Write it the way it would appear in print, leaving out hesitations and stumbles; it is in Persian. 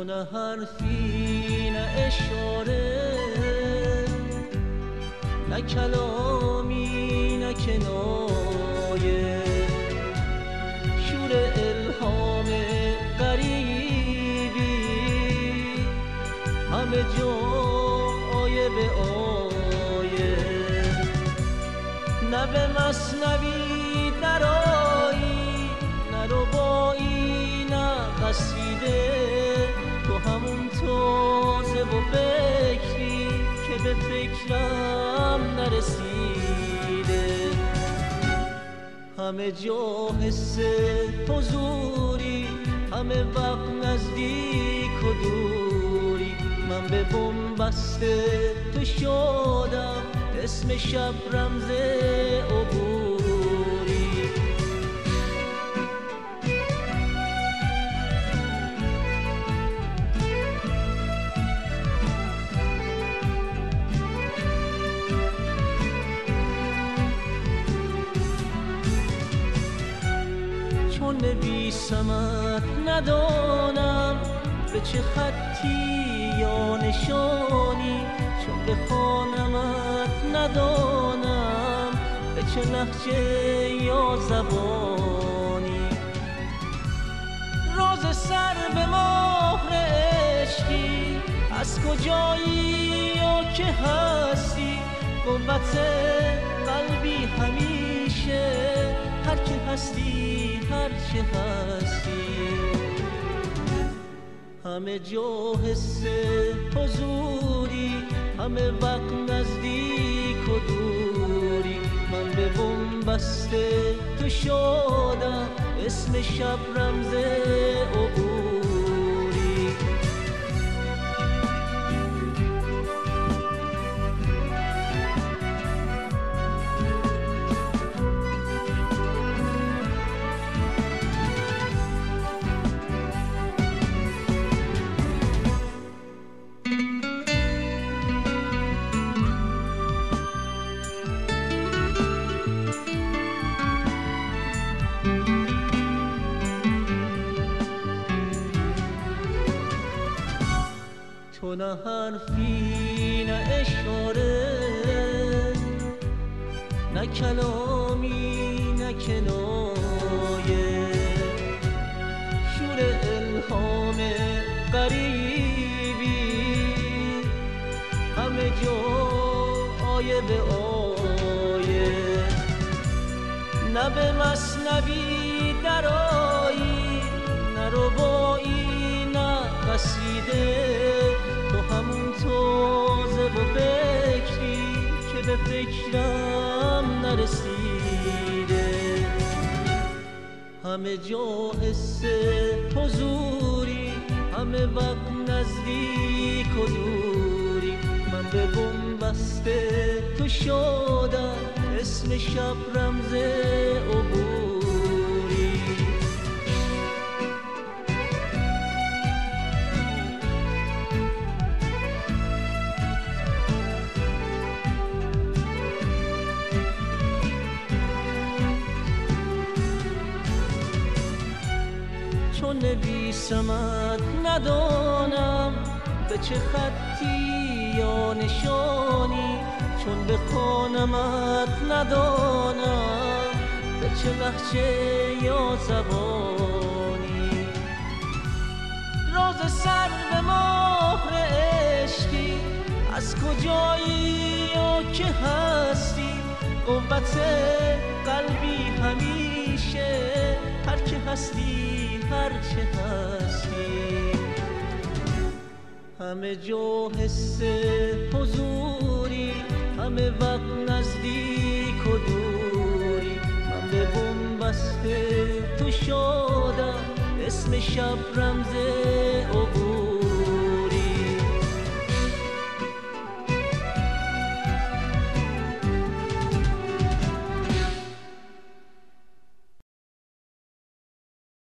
نه حرفی نه اشاره، نه کلامی نه کنایه، شور الهام غریبی همه جا آیه به آیه، نه به مثنوی درایی نه ربایی نه قصیده، تو همون تازه و فکری که به فکرم نرسیده، همه جا حس حضوری، همه وقت نزدیک و دوری، من به بن‌بست تو شدم اسم شب رمز عبوری. چون نویسمت ندانم به چه خطی یا نشانی، چون بخوانمت ندانم به چه لهجه یا زبانی، راز سر به مهر عشقی از کجایی یا که هستی، قوت قلبی همیشه هر که هستی هر چه هستی، همه جا حس حضوری، همه وقت نزدیک و دوری، من به بن‌بست تو شدم اسم شب رمز عبوری. تو نه حرفی نه اشاره، نه کلامی نه کنایه، شور الهام غریبی همه جا آیه به آیه، نه به مثنوی درایی نه ربایی نه قصیده، تو همون تازه و فکری که به فکرم نرسیده، همه جا حس حضوری، همه وقت نزدیک و دوری، من به بن‌بست تو شدم اسم شب رمز عبوری. چون نویسمت ندانم به چه خطی یا نشانی، چون بخوانمت ندانم به چه لهجه یا زبانی، راز سر به مهر عشقی از کجایی یا که هستی، قوت قلبی همیشه هر که هستی هر چه هستی، همه جا حس حضوری، همه وقت نزدیک و دوری، من به بن‌بست تو شدم اسم شب رمز